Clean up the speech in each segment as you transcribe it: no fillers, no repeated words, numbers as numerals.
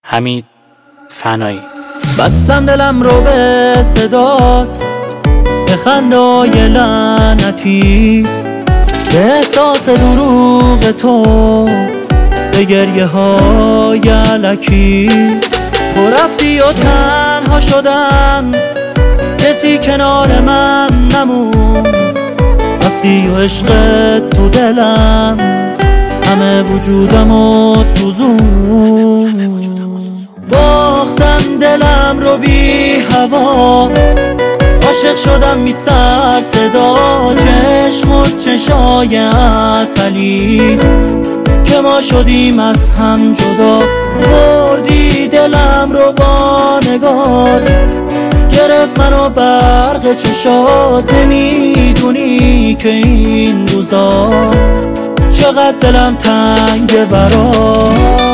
حمید فنایی. بستم دلم رو به صدات، به خنده‌های لعنتی، به احساس دروغ تو، به گریه های الکی. تو رفتی و تنها شدم، کسی کنار من نمون. رفتی و عشقت تو دلم همه وجودمو سوزون. باختم دلم رو بی هوا، عاشق شدم بی سر صدا. چشم و چشای عسلی که ما شدیم از هم جدا. بردی دلم رو با نگات، گرفت منو برق چشات. نمیدونی که این روزا چقدر دلم تنگه برات.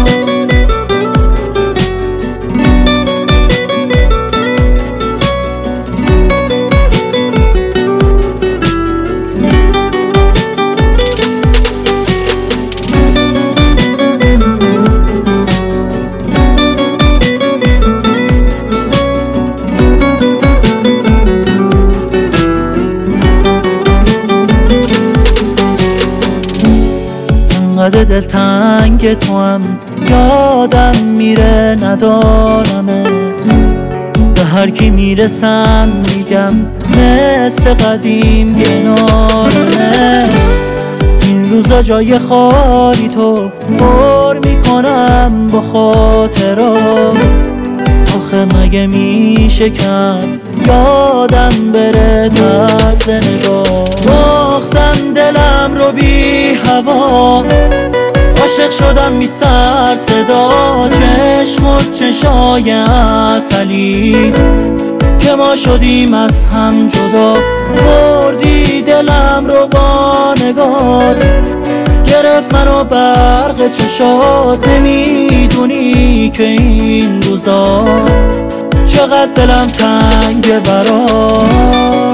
انقدر دلتنگ تو هم یادم میره ندارمه. به هر کی میرسم میگم مثل قدیم کنارمه. این روزا جای خالی تو پر میکنم با خاطرات. آخه مگه میشه کرد یادم بره طرز نگاه. باختم دلم رو بی هوا، عاشق شدم بی سر صدا. چشم و چشای عسلی که ما شدیم از هم جدا. بردی دلم رو با نگات، گرفت منو برق چشات. نمیدونی که این روزا چقدر دلم تنگه برات.